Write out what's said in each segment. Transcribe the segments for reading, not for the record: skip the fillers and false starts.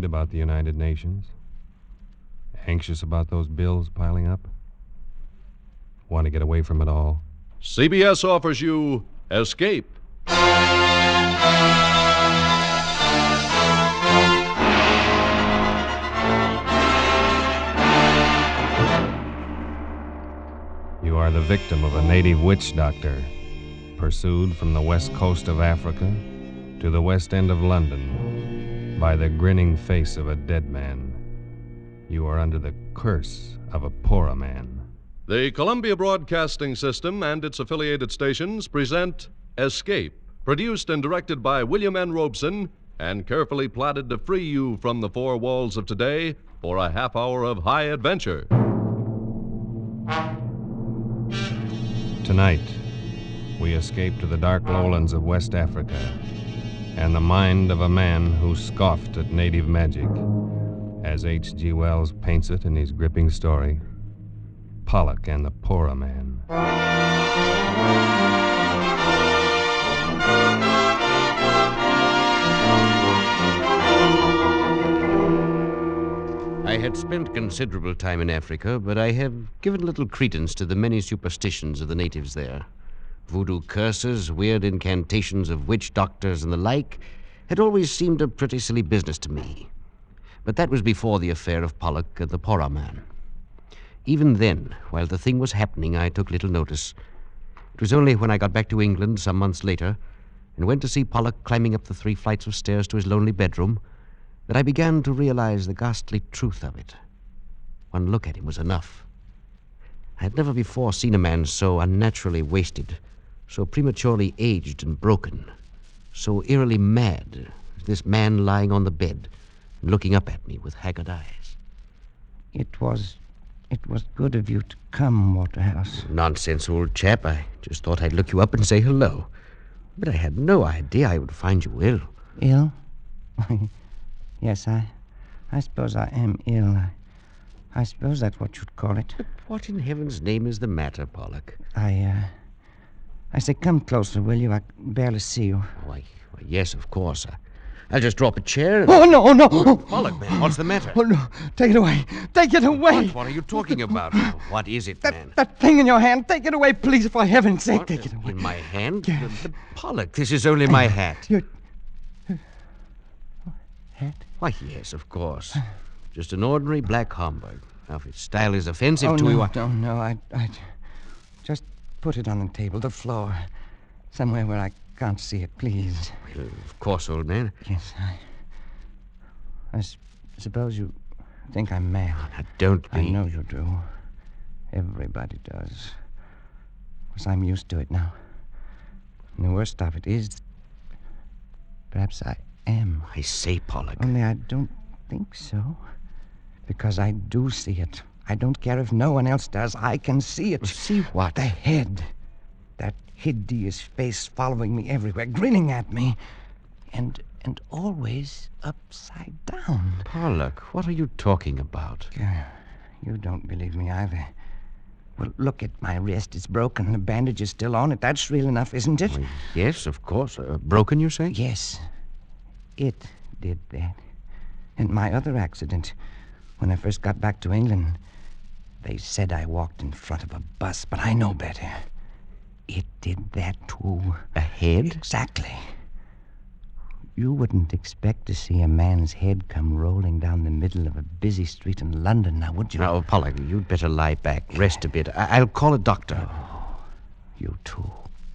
Worried about the United Nations? Anxious about those bills piling up? Want to get away from it all? CBS offers you Escape. You are the victim of a native witch doctor, pursued from the west coast of Africa to the west end of London by the grinning face of a dead man. You are under the curse of a poorer man. The Columbia Broadcasting System and its affiliated stations present Escape, produced and directed by William N. Robeson and carefully plotted to free you from the four walls of today for a half hour of high adventure. Tonight, we escape to the dark lowlands of West Africa and the mind of a man who scoffed at native magic, as H.G. Wells paints it in his gripping story, Pollock and the Poorer Man. I had spent considerable time in Africa, but I have given little credence to the many superstitions of the natives there. Voodoo curses, weird incantations of witch doctors, and the like had always seemed a pretty silly business to me. But that was before the affair of Pollock and the Poorer Man. Even then, while the thing was happening, I took little notice. It was only when I got back to England some months later and went to see Pollock climbing up the 3 flights of stairs to his lonely bedroom that I began to realize the ghastly truth of it. One look at him was enough. I had never before seen a man so unnaturally wasted, so prematurely aged and broken, so eerily mad as this man lying on the bed and looking up at me with haggard eyes. It was good of you to come, Waterhouse. Nonsense, old chap. I just thought I'd look you up and say hello. But I had no idea I would find you ill. Ill? Yes, I suppose I am ill. I suppose that's what you'd call it. But what in heaven's name is the matter, Pollock? I say, come closer, will you? I can barely see you. Why, yes, of course. I'll just drop a chair and... Oh, no, no! Oh, Pollock, man, what's the matter? Oh, no. Take it away. Take it away. What are you talking about? What is it, man? That thing in your hand. Take it away, please, for heaven's sake. What? Take it away. In my hand? Yeah. But Pollock, this is only my hat. Your hat? Why, yes, of course. Just an ordinary black Homburg. Now, if its style is offensive Oh, to no, you... No, I just put it on the table, the floor. Somewhere where I can't see it, please. Well, of course, old man. Yes, I suppose you think I'm mad. Now, don't be. I know you do. Everybody does. Because I'm used to it now. And the worst of it is, perhaps I am. I say, Pollock. Only I don't think so. Because I do see it. I don't care if no one else does. I can see it. Well, see what? The head. That hideous face following me everywhere, grinning at me. And always upside down. Pollock, what are you talking about? You don't believe me either. Well, look at my wrist. It's broken. The bandage is still on it. That's real enough, isn't it? Well, yes, of course. Broken, you say? Yes. It did that. And my other accident, when I first got back to England, they said I walked in front of a bus, but I know better. It did that, too. A head? Exactly. You wouldn't expect to see a man's head come rolling down the middle of a busy street in London, now, would you? Now, Pollock, you'd better lie back, rest a bit. I'll call a doctor. Oh, you too.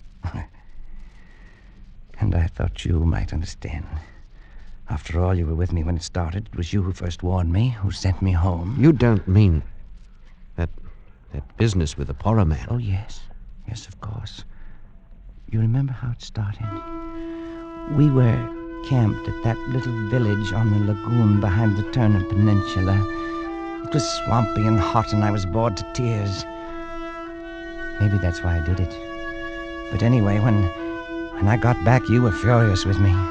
And I thought you might understand. After all, you were with me when it started. It was you who first warned me, who sent me home. You don't mean that business with the Poorer Man? Oh, yes. Yes, of course. You remember how it started? We were camped at that little village on the lagoon behind the Turner Peninsula. It was swampy and hot, and I was bored to tears. Maybe that's why I did it. But anyway, when I got back, you were furious with me.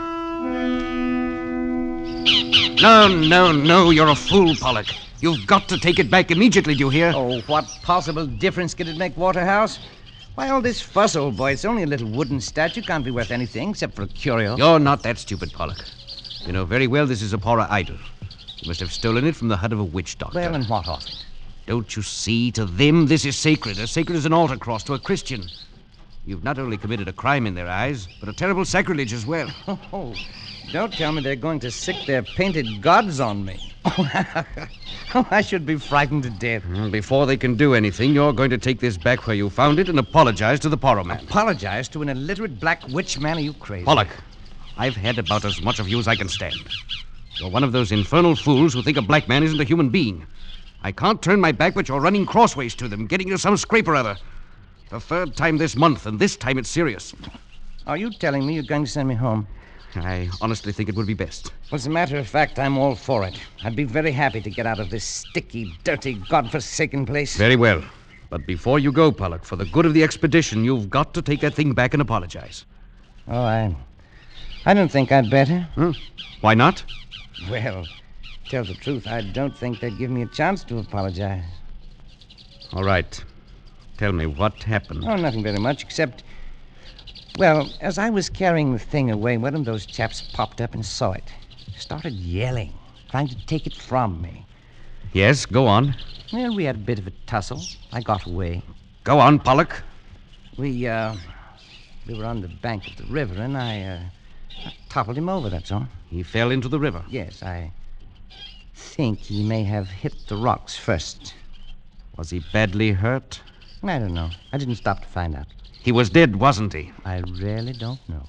No, you're a fool, Pollock. You've got to take it back immediately, do you hear? Oh, what possible difference could it make, Waterhouse? Why all this fuss, old boy? It's only a little wooden statue. Can't be worth anything except for a curio. You're not that stupid, Pollock. You know very well this is a Poorer idol. You must have stolen it from the hut of a witch doctor. Well, and what of it? Don't you see? To them, this is sacred. As sacred as an altar cross to a Christian. You've not only committed a crime in their eyes, but a terrible sacrilege as well. Oh, don't tell me they're going to sick their painted gods on me. Oh, I should be frightened to death. Before they can do anything, you're going to take this back where you found it and apologize to the Porro man. Apologize to an illiterate black witch man? Are you crazy? Pollock, I've had about as much of you as I can stand. You're one of those infernal fools who think a black man isn't a human being. I can't turn my back, but you're running crossways to them, getting into some scrape or other. The third time this month, and this time it's serious. Are you telling me you're going to send me home? I honestly think it would be best. Well, as a matter of fact, I'm all for it. I'd be very happy to get out of this sticky, dirty, godforsaken place. Very well. But before you go, Pollock, for the good of the expedition, you've got to take that thing back and apologize. Oh, I don't think I'd better. Why not? Well, tell the truth, I don't think they'd give me a chance to apologize. All right. Tell me, what happened? Oh, nothing very much, except... Well, as I was carrying the thing away, one of those chaps popped up and saw it. Started yelling, trying to take it from me. Yes, go on. Well, we had a bit of a tussle. I got away. Go on, Pollock. We were on the bank of the river, and I toppled him over, that's all. He fell into the river. Yes, I think he may have hit the rocks first. Was he badly hurt? I don't know. I didn't stop to find out. He was dead, wasn't he? I really don't know.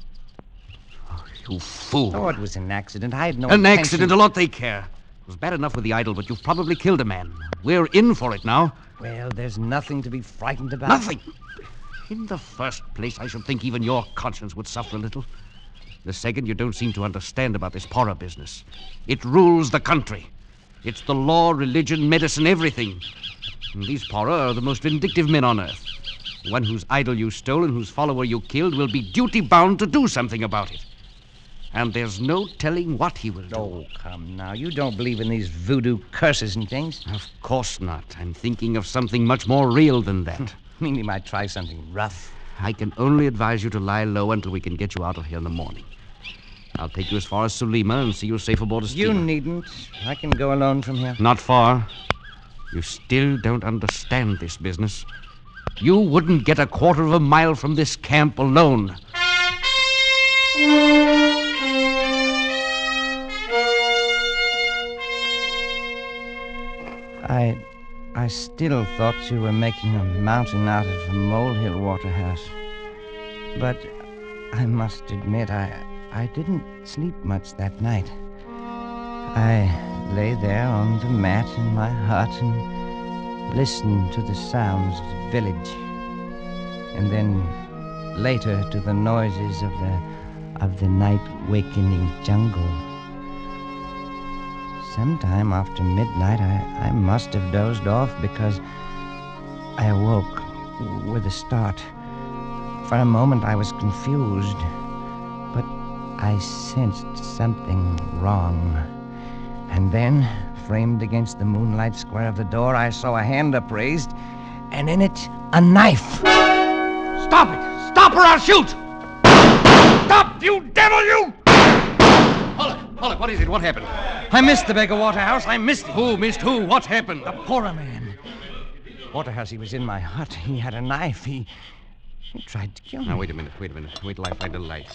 Oh, you fool. Oh, it was an accident. I had no An intention. accident, a lot they care. It was bad enough with the idol, but you've probably killed a man. We're in for it now. Well, there's nothing to be frightened about. Nothing. In the first place, I should think even your conscience would suffer a little. The second, you don't seem to understand about this Porro business. It rules the country. It's the law, religion, medicine, everything. And these Porro are the most vindictive men on earth. The one whose idol you stole and whose follower you killed will be duty-bound to do something about it. And there's no telling what he will do. Oh, come now. You don't believe in these voodoo curses and things? Of course not. I'm thinking of something much more real than that. I mean, he might try something rough. I can only advise you to lie low until we can get you out of here in the morning. I'll take you as far as Sulima and see you safe aboard a steamer. You needn't. I can go alone from here. Not far. You still don't understand this business. You wouldn't get a quarter of a mile from this camp alone. I still thought you were making a mountain out of a molehill, Waterhouse. But I must admit, I didn't sleep much that night. I lay there on the mat in my hut and listened to the sounds of the village. And then later to the noises of the night-wakening jungle. Sometime after midnight, I must have dozed off because I awoke with a start. For a moment, I was confused, but I sensed something wrong. And then, framed against the moonlight square of the door, I saw a hand upraised, and in it, a knife. Stop it! Stop or I'll shoot! Stop, you devil, you! Pollock, what is it? What happened? I missed the beggar, Waterhouse. I missed him. Who missed who? What happened? The Porro man. Waterhouse, he was in my hut. He had a knife. He tried to kill me. Now, wait a minute. Wait till I find a light.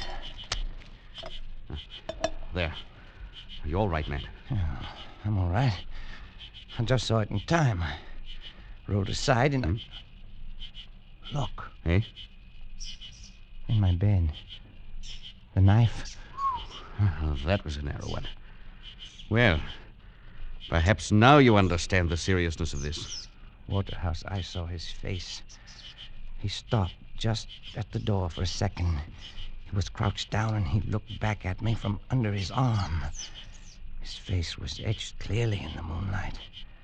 There. You're all right, man. Oh, I'm all right. I just saw it in time. I rolled aside and... Look. Eh? In my bed. The knife. Oh, that was a narrow one. Well, perhaps now you understand the seriousness of this. Waterhouse, I saw his face. He stopped just at the door for a second. He was crouched down and he looked back at me from under his arm. His face was etched clearly in the moonlight.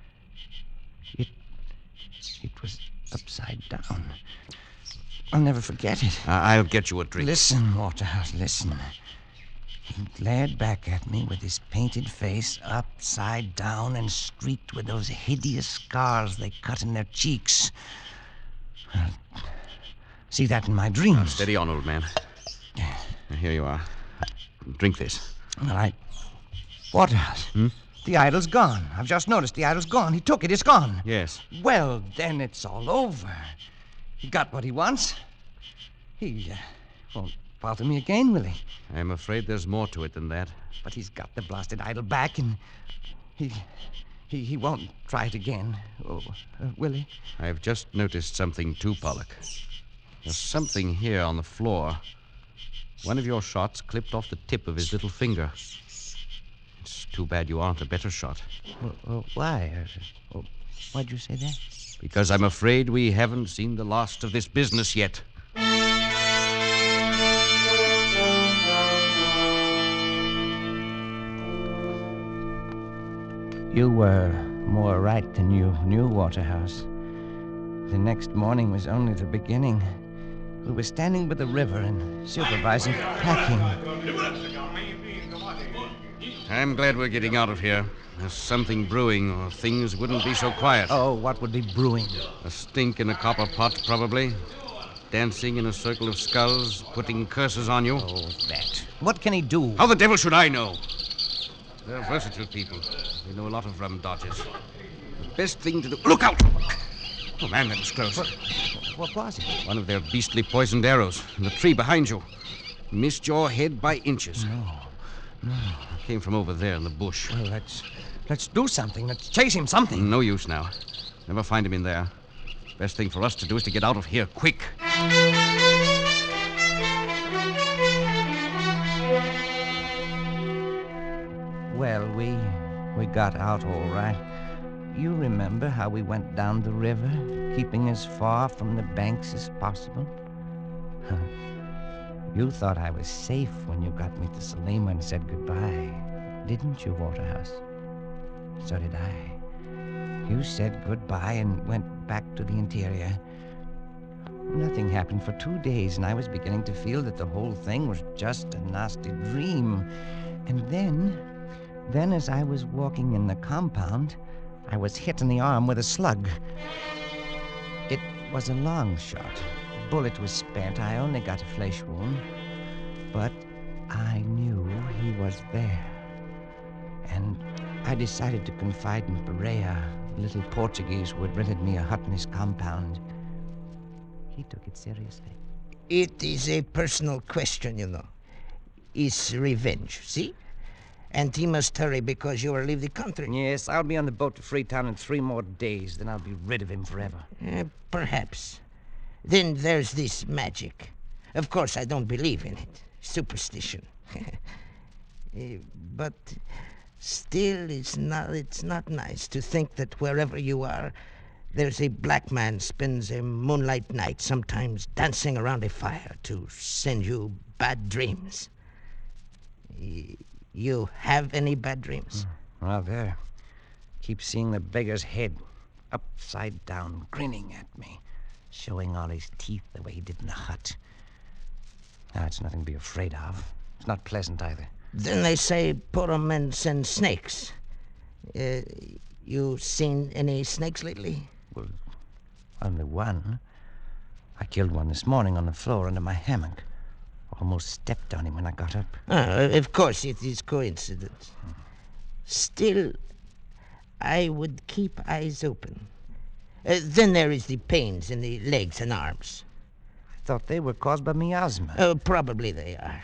It was upside down. I'll never forget it. I'll get you a drink. Listen, Waterhouse, listen. He glared back at me with his painted face upside down and streaked with those hideous scars they cut in their cheeks. I'll see that in my dreams. Steady on, old man. Here you are. Drink this. Well, Waterhouse. The idol's gone. I've just noticed the idol's gone. He took it. It's gone. Yes. Well, then it's all over. He got what he wants. He won't bother me again, will he? I'm afraid there's more to it than that. But he's got the blasted idol back, and he won't try it again. Oh, will he? I've just noticed something too, Pollock. There's something here on the floor. One of your shots clipped off the tip of his little finger. It's too bad you aren't a better shot. Why? Why'd you say that? Because I'm afraid we haven't seen the last of this business yet. You were more right than you knew, Waterhouse. The next morning was only the beginning. We were standing by the river and supervising packing. I'm glad we're getting out of here. There's something brewing, or things wouldn't be so quiet. Oh, what would be brewing? A stink in a copper pot, probably. Dancing in a circle of skulls, putting curses on you. Oh, that. What can he do? How the devil should I know? They're versatile people. They know a lot of rum dodges. The best thing to do... Look out! Oh, man, that was close. What was it? One of their beastly poisoned arrows in the tree behind you. Missed your head by inches. No. It came from over there in the bush. Well, let's do something. Let's chase him something. No use now. Never find him in there. Best thing for us to do is to get out of here quick. Well, we got out all right. You remember how we went down the river, keeping as far from the banks as possible? You thought I was safe when you got me to Salima and said goodbye, didn't you, Waterhouse? So did I. You said goodbye and went back to the interior. Nothing happened for 2 days, and I was beginning to feel that the whole thing was just a nasty dream. And then as I was walking in the compound, I was hit in the arm with a slug. It was a long shot. The bullet was spent. I only got a flesh wound. But I knew he was there. And I decided to confide in Pereira, the little Portuguese who had rented me a hut in his compound. He took it seriously. It is a personal question, you know. It's revenge, see? And he must hurry because you will leave the country. Yes, I'll be on the boat to Freetown in 3 more days. Then I'll be rid of him forever. Perhaps. Then there's this magic. Of course, I don't believe in it. Superstition. But still, it's not nice to think that wherever you are, there's a black man spends a moonlight night, sometimes dancing around a fire to send you bad dreams. You have any bad dreams? Well, there. Keep seeing the beggar's head upside down, grinning at me, showing all his teeth the way he did in the hut. Now, it's nothing to be afraid of. It's not pleasant either. Then they say poor men send snakes. You seen any snakes lately? Well, only one. I killed one this morning on the floor under my hammock. Almost stepped on him when I got up. Of course, it is coincidence. Still, I would keep eyes open. Then there is the pains in the legs and arms. I thought they were caused by miasma. Oh, probably they are.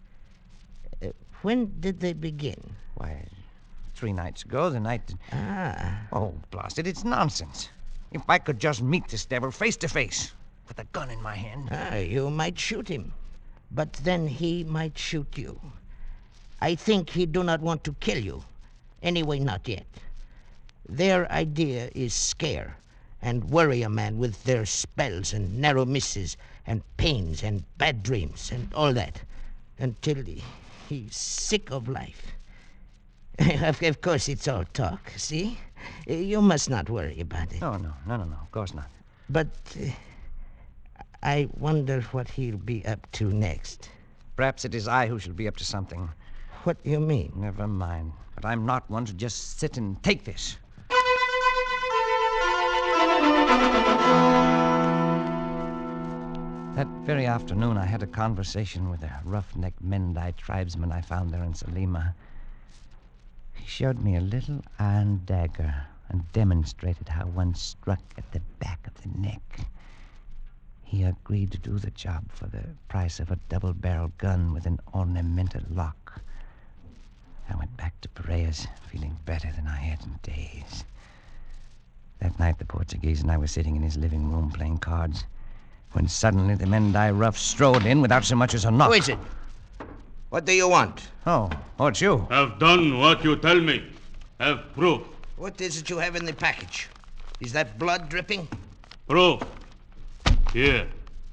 When did they begin? Why, 3 nights ago, the night... Oh, blast it, it's nonsense. If I could just meet this devil face to face, with a gun in my hand... You might shoot him. But then he might shoot you. I think he do not want to kill you. Anyway, not yet. Their idea is scare and worry a man with their spells and narrow misses and pains and bad dreams and all that until he's sick of life. Of course, it's all talk, see? You must not worry about it. No, of course not. But I wonder what he'll be up to next. Perhaps it is I who shall be up to something. What do you mean? Never mind. But I'm not one to just sit and take this. That very afternoon, I had a conversation with a roughneck Mendai tribesman I found there in Salima. He showed me a little iron dagger and demonstrated how one struck at the back of the neck. He agreed to do the job for the price of a double-barreled gun with an ornamental lock. I went back to Parea's, feeling better than I had in days. That night, the Portuguese and I were sitting in his living room playing cards, when suddenly the Mendai rough strode in without so much as a knock. Who is it? What do you want? Oh, it's you. Have done what you tell me. Have proof. What is it you have in the package? Is that blood dripping? Proof. Here.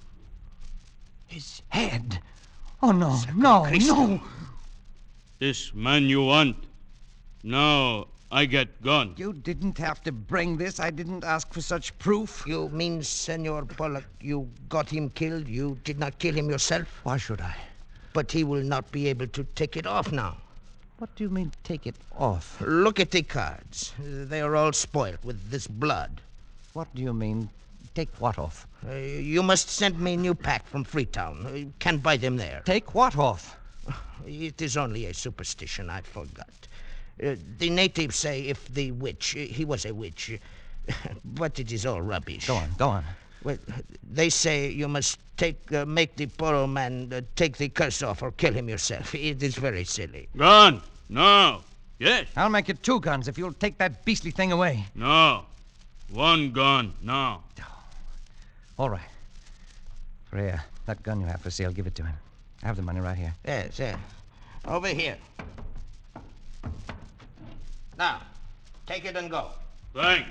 His head. Oh, no, no, no. This man you want. Now I get gone. You didn't have to bring this. I didn't ask for such proof. You mean, Senor Pollock, you got him killed? You did not kill him yourself? Why should I? But he will not be able to take it off now. What do you mean, take it off? Look at the cards. They are all spoilt with this blood. What do you mean, take what off? You must send me a new pack from Freetown. You can't buy them there. Take what off? It is only a superstition, I forgot. The natives say if the witch, he was a witch, but it is all rubbish. Go on. Well, they say you must make the Poro man take the curse off or kill him yourself. It is very silly. Gun. No. Yes. I'll make it 2 guns if you'll take that beastly thing away. No. 1 gun. No. All right. Freya, that gun you have for sale, give it to him. I have the money right here. Yes. Over here. Now, take it and go. Thanks.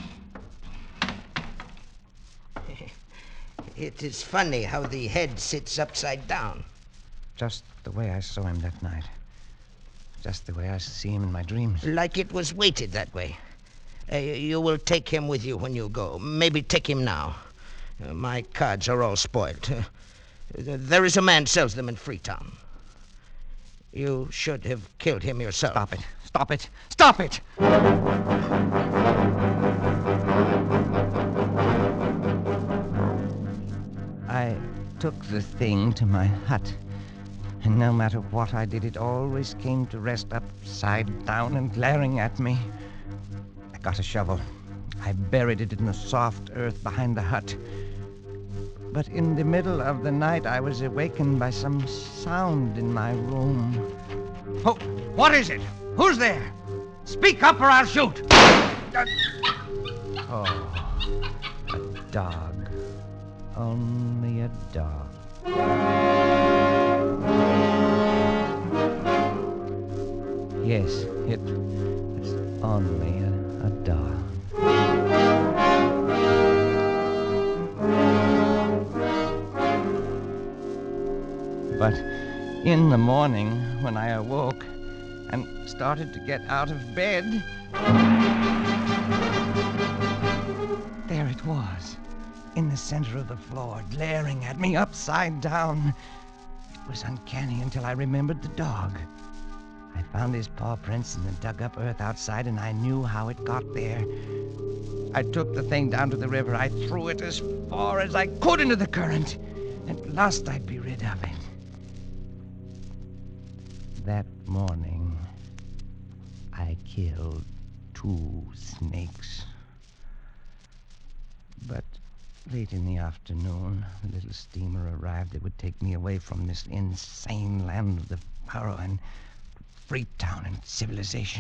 It is funny how the head sits upside down. Just the way I saw him that night. Just the way I see him in my dreams. Like it was weighted that way. You will take him with you when you go. Maybe take him now. My cards are all spoiled. There is a man sells them in Freetown. You should have killed him yourself. Stop it! I took the thing to my hut, and no matter what I did, it always came to rest upside down and glaring at me. I got a shovel. I buried it in the soft earth behind the hut. But in the middle of the night, I was awakened by some sound in my room. Oh, what is it? Who's there? Speak up or I'll shoot. Oh, a dog. Only a dog. Yes, it's only a dog. But in the morning, when I awoke and started to get out of bed, there it was, in the center of the floor, glaring at me upside down. It was uncanny until I remembered the dog. I found his paw prints in the dug-up earth outside, and I knew how it got there. I took the thing down to the river. I threw it as far as I could into the current. At last I'd be rid of it. That morning, I killed 2 snakes. But late in the afternoon, the little steamer arrived that would take me away from this insane land of the Paro and Freetown and civilization.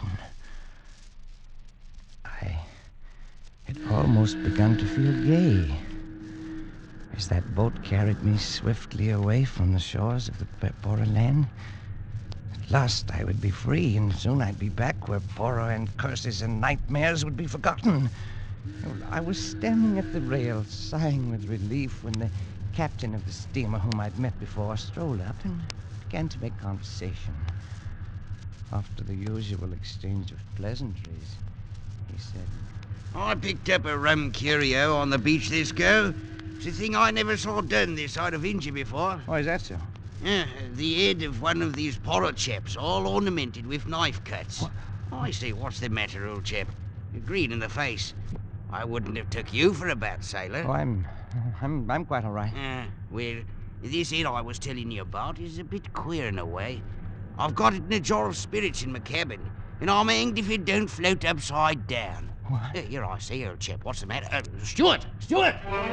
I had almost begun to feel gay as that boat carried me swiftly away from the shores of the Poro land. At last I would be free, and soon I'd be back where Poro and curses and nightmares would be forgotten. I was standing at the rail, sighing with relief, when the captain of the steamer, whom I'd met before, strolled up and began to make conversation. After the usual exchange of pleasantries, he said, I picked up a rum curio on the beach this go. It's a thing I never saw done this side of India before. "Oh, is that so?" Yeah, the head of one of these Poro chaps, all ornamented with knife cuts. What? I say, what's the matter, old chap? You're green in the face. I wouldn't have took you for a bad sailor. "Oh, I'm quite all right." Well, this head I was telling you about is a bit queer in a way. I've got it in a jar of spirits in my cabin. and I'm hanged if it don't float upside down. What? Here I say, old chap, what's the matter? Stuart! Stuart!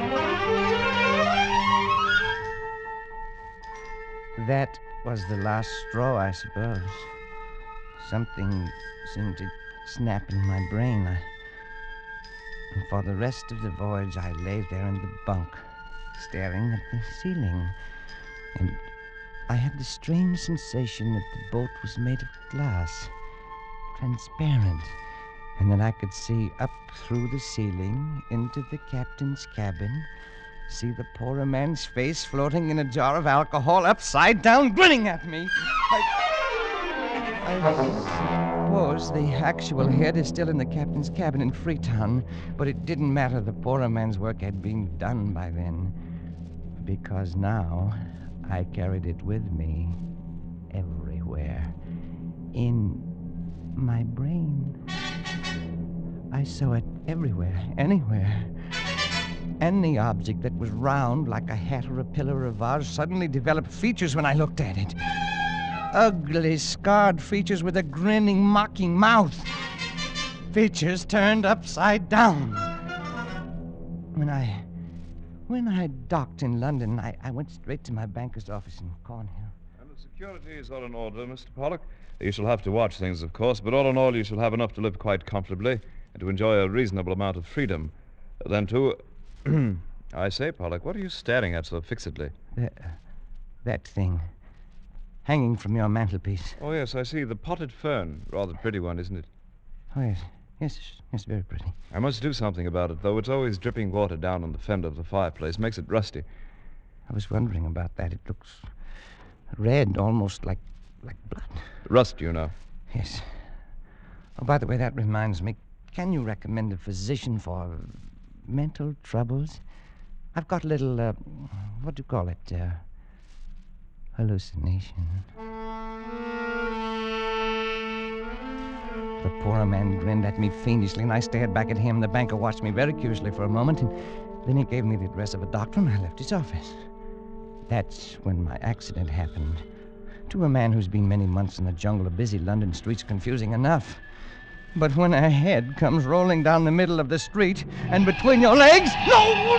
That was the last straw, I suppose. Something seemed to snap in my brain. And for the rest of the voyage, I lay there in the bunk, staring at the ceiling. And I had the strange sensation that the boat was made of glass, transparent, and that I could see up through the ceiling into the captain's cabin, see the poorer man's face floating in a jar of alcohol upside down, grinning at me. I suppose the actual head is still in the captain's cabin in Freetown, but it didn't matter. The poorer man's work had been done by then, because now I carried it with me everywhere, in my brain. I saw it everywhere, anywhere. Any object that was round, like a hat or a pillar or a vase, suddenly developed features when I looked at it. Ugly, scarred features with a grinning, mocking mouth. Features turned upside down. When I docked in London, I went straight to my banker's office in Cornhill. And the security is all in order, Mr. Pollock. You shall have to watch things, of course, but all in all, you shall have enough to live quite comfortably and to enjoy a reasonable amount of freedom. Then, too... I say, Pollock, what are you staring at so fixedly? That thing. Hanging from your mantelpiece. Oh, yes, I see. The potted fern. Rather pretty one, isn't it? Oh, yes. Yes, very pretty. I must do something about it, though. It's always dripping water down on the fender of the fireplace. Makes it rusty. I was wondering about that. It looks red, almost like blood. Rust, you know. Yes. Oh, by the way, that reminds me. Can you recommend a physician for mental troubles? I've got a little, what do you call it? Hallucination. The poor man grinned at me fiendishly, and I stared back at him. The banker watched me very curiously for a moment, and then he gave me the address of a doctor, and I left his office. That's when my accident happened. To a man who's been many months in the jungle of busy London streets, confusing enough. But when a head comes rolling down the middle of the street and between your legs... No!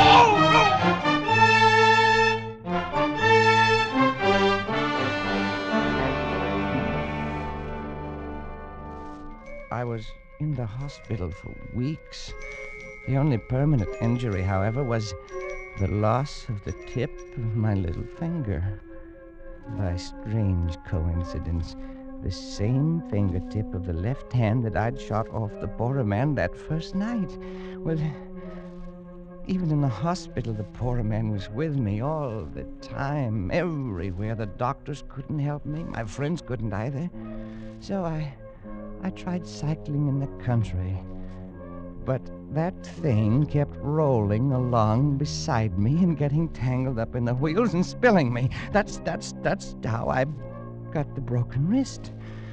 I was in the hospital for weeks. The only permanent injury, however, was the loss of the tip of my little finger. By strange coincidence, the same fingertip of the left hand that I'd shot off the poorer man that first night. Well, even in the hospital, the poorer man was with me all the time, everywhere. The doctors couldn't help me. My friends couldn't either. So I tried cycling in the country. But that thing kept rolling along beside me and getting tangled up in the wheels and spilling me. That's how I got the broken wrist.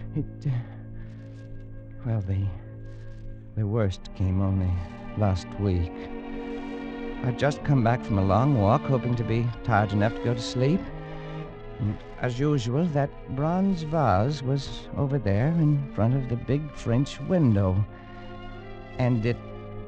Well, the worst came only last week. I'd just come back from a long walk, hoping to be tired enough to go to sleep. And as usual, that bronze vase was over there in front of the big French window. And it...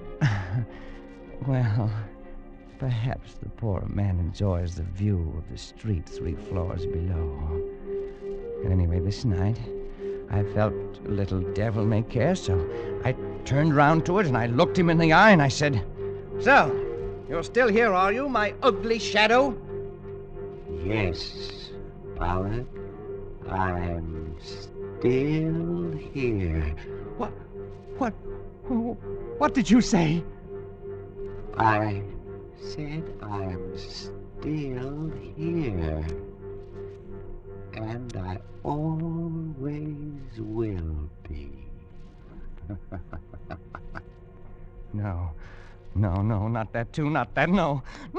well, perhaps the poor man enjoys the view of the street 3 floors below. But anyway, this night, I felt a little devil-may-care, so I turned round to it and I looked him in the eye and I said, "So, you're still here, are you, my ugly shadow?" Yes, Pollock. I'm still here. What did you say? I said I'm still here. And I always will be. No, not that too, not that, no.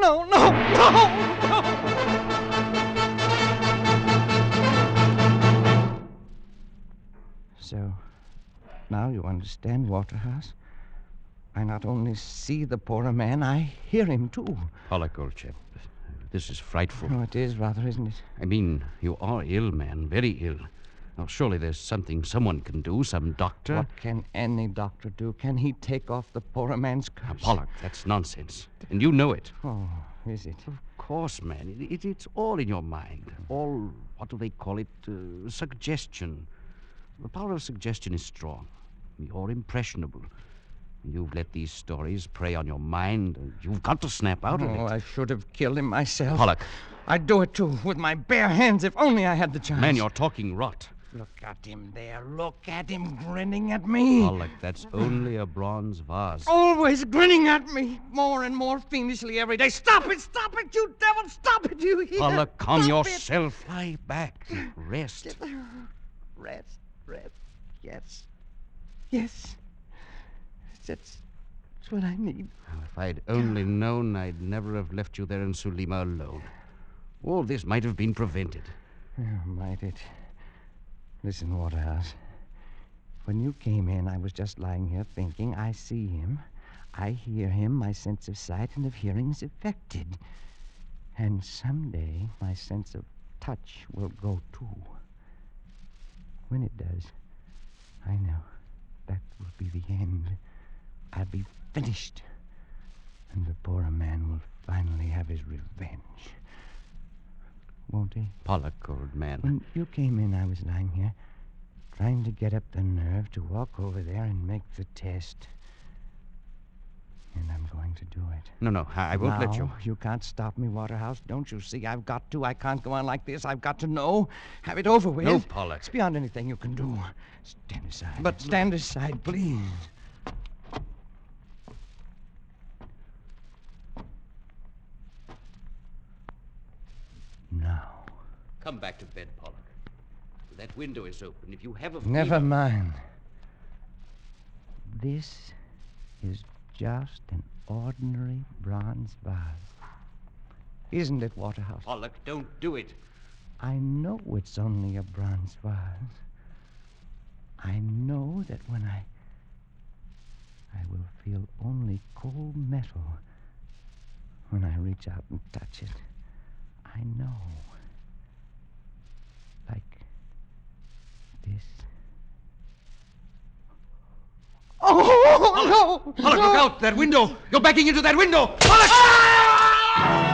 So, now you understand, Waterhouse? I not only see the poorer man, I hear him, too. Pollock, old chap, this is frightful. Oh, it is rather, isn't it? I mean, you are ill, man, very ill. Now, surely there's something someone can do, some doctor. What can any doctor do? Can he take off the poor man's curse? Now, Pollock, that's nonsense. And you know it. Oh, is it? Of course, man. It's all in your mind. All, what do they call it? Suggestion. The power of suggestion is strong. You're impressionable. You've let these stories prey on your mind. You've got to snap out of it. Oh, I should have killed him myself. Pollock. I'd do it, too, with my bare hands, if only I had the chance. Man, you're talking rot. Look at him there. Look at him grinning at me. Pollock, that's only a bronze vase. Always grinning at me, more and more fiendishly every day. Stop it, you devil, stop it, you hear? Pollock, calm Stop yourself. Lie back. Rest. It. Rest, yes. Yes. That's what I need. If I'd only known, I'd never have left you there in Sulima alone. All this might have been prevented. Oh, might it? Listen, Waterhouse. When you came in, I was just lying here thinking. I see him. I hear him. My sense of sight and of hearing is affected. And someday, my sense of touch will go, too. When it does, I know that will be the end. I'll be finished. And the poor man will finally have his revenge. Won't he? Pollock, old man. When you came in, I was lying here, trying to get up the nerve to walk over there and make the test. And I'm going to do it. No, I won't let you. You can't stop me, Waterhouse. Don't you see? I've got to. I can't go on like this. I've got to know. Have it over with. No, Pollock. It's beyond anything you can do. Stand aside. But stand aside, please. Now. Come back to bed, Pollock. That window is open. If you have a Never fever... mind. This is just an ordinary bronze vase. Isn't it, Waterhouse? Pollock, don't do it. I know it's only a bronze vase. I know that when I will feel only cold metal when I reach out and touch it. I know. Like this. Oh, no! Pollock, look out! That window! You're backing into that window! Pollock!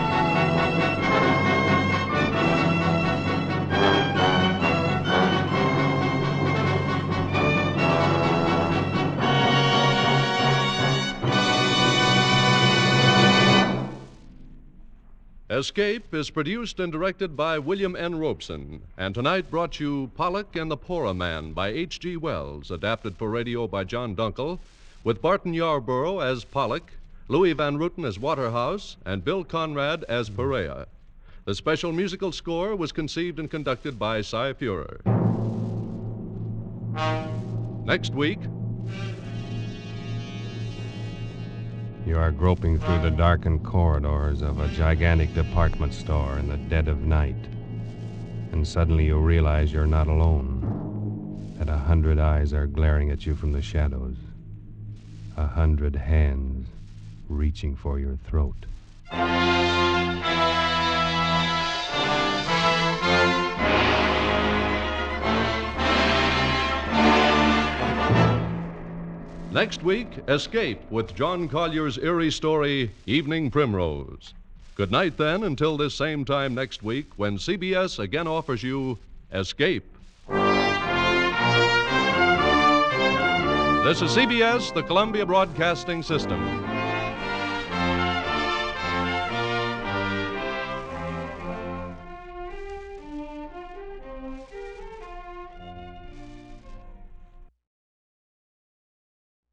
Escape is produced and directed by William N. Robeson, and tonight brought you Pollock and the Poorer Man by H.G. Wells, adapted for radio by John Dunkel, with Barton Yarborough as Pollock, Louis Van Ruten as Waterhouse, and Bill Conrad as Perea. The special musical score was conceived and conducted by Cy Fuhrer. Next week... You are groping through the darkened corridors of a gigantic department store in the dead of night. And suddenly you realize you're not alone. That 100 eyes are glaring at you from the shadows. 100 hands reaching for your throat. Next week, Escape with John Collier's eerie story, Evening Primrose. Good night, then, until this same time next week when CBS again offers you Escape. This is CBS, the Columbia Broadcasting System.